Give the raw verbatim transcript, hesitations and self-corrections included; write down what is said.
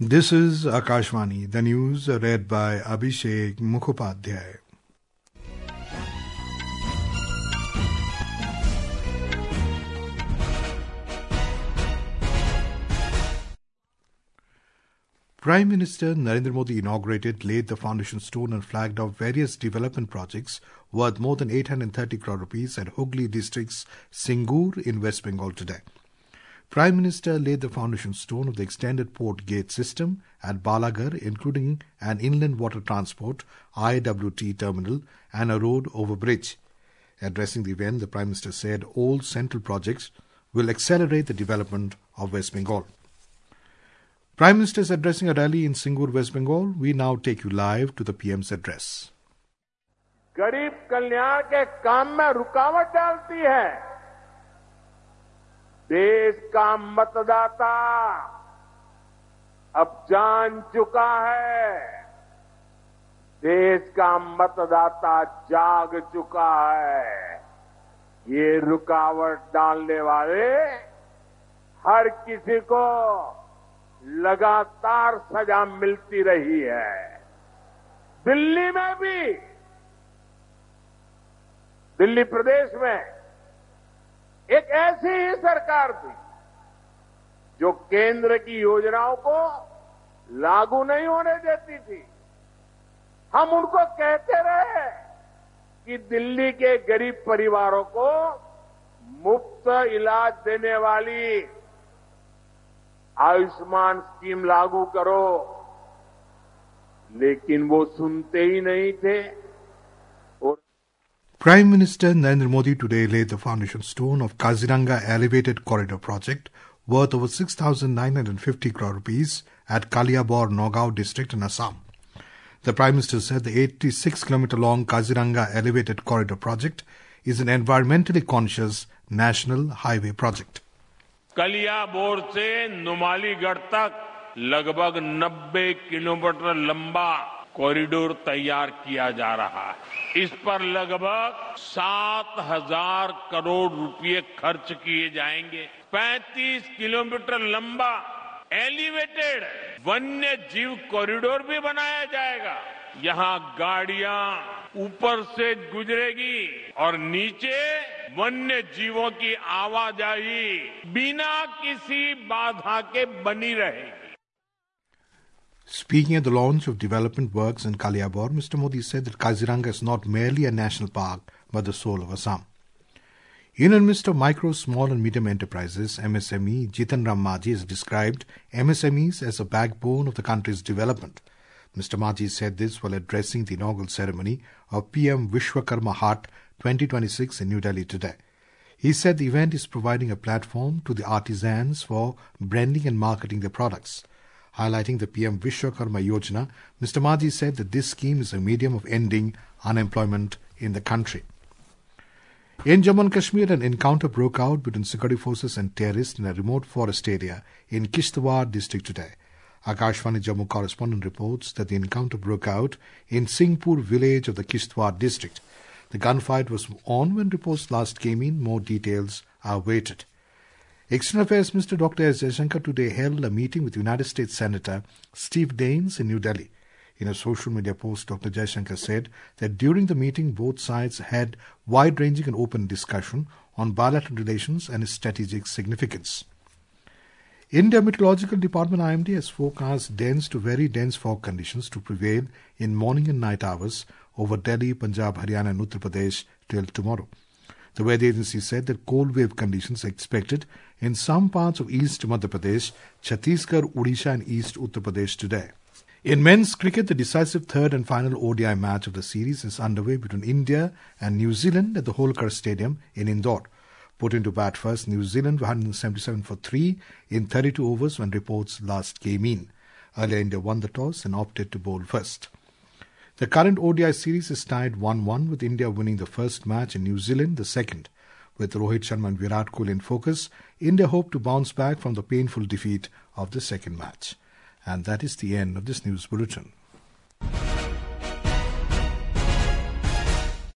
This is Akashvani, the news read by Abhishek Mukhopadhyay. Prime Minister Narendra Modi inaugurated, laid the foundation stone and flagged off various development projects worth more than eight hundred thirty crore rupees at Hooghly district's Singur in West Bengal today. Prime Minister laid the foundation stone of the extended port gate system at Balaghar, including an inland water transport I W T terminal and a road over bridge. Addressing the event, the Prime Minister said all central projects will accelerate the development of West Bengal. Prime Minister is addressing a rally in Singur, West Bengal. We now take you live to the P M's address. गरीब कल्याण के काम में रुकावट डालती है। देश का मतदाता अब जान चुका है, देश का मतदाता जाग चुका है। ये रुकावट डालने वाले हर किसी को लगातार सजा मिलती रही है। दिल्ली में भी, दिल्ली प्रदेश में एक ऐसी ही सरकार थी जो केंद्र की योजनाओं को लागू नहीं होने देती थी। हम उनको कहते रहे कि दिल्ली के गरीब परिवारों को मुफ्त इलाज देने वाली आयुष्मान स्कीम लागू करो, लेकिन वो सुनते ही नहीं थे। Prime Minister Narendra Modi today laid the foundation stone of Kaziranga Elevated Corridor project worth over six thousand nine hundred fifty crore rupees at Kaliabor, Nagaon district in Assam. The Prime Minister said the eighty-six kilometer long Kaziranga Elevated Corridor project is an environmentally conscious national highway project. Kaliabor से नुमालीगढ़ तक लगभग नब्बे kilometre लंबा corridor तैयार किया जा रहा है। इस पर लगभग सात हजार करोड़ रुपए खर्च किए जाएंगे। पैंतीस किलोमीटर लंबा एलिवेटेड वन्य जीव कॉरिडोर भी बनाया जाएगा। यहाँ गाड़ियां ऊपर से गुजरेगी और नीचे वन्य जीवों की आवाजाही बिना किसी बाधा के बनी रहेगी। Speaking at the launch of development works in Kaliabor, Mister Modi said that Kaziranga is not merely a national park but the soul of Assam. Union Minister of Micro, Small and Medium Enterprises, M S M E, Jitan Ram Majhi, has described M S M Es as a backbone of the country's development. Mister Majhi said this while addressing the inaugural ceremony of P M Vishwakarma Haat twenty twenty-six in New Delhi today. He said the event is providing a platform to the artisans for branding and marketing their products. Highlighting the P M Vishwakarma Yojana, Mister Majhi said that this scheme is a medium of ending unemployment in the country. In Jammu and Kashmir, an encounter broke out between security forces and terrorists in a remote forest area in Kishtwar district today. Akashvani Jammu correspondent reports that the encounter broke out in Singhpur village of the Kishtwar district. The gunfight was on when reports last came in. More details are awaited. External Affairs Minister Doctor S. Jaishankar today held a meeting with United States Senator Steve Daines in New Delhi. In a social media post, Doctor Jaishankar said that during the meeting, both sides had wide-ranging and open discussion on bilateral relations and its strategic significance. India Meteorological Department I M D has forecast dense to very dense fog conditions to prevail in morning and night hours over Delhi, Punjab, Haryana and Uttar Pradesh till tomorrow. The weather agency said that cold wave conditions are expected in some parts of East Madhya Pradesh, Chhattisgarh, Odisha and East Uttar Pradesh today. In men's cricket, the decisive third and final O D I match of the series is underway between India and New Zealand at the Holkar Stadium in Indore. Put into bat first, New Zealand one hundred seventy-seven for three in thirty-two overs when reports last came in. Earlier, India won the toss and opted to bowl first. The current O D I series is tied one one with India winning the first match and New Zealand the second. With Rohit Sharma and Virat Kohli in focus, India hope to bounce back from the painful defeat of the second match. And that is the end of this news bulletin.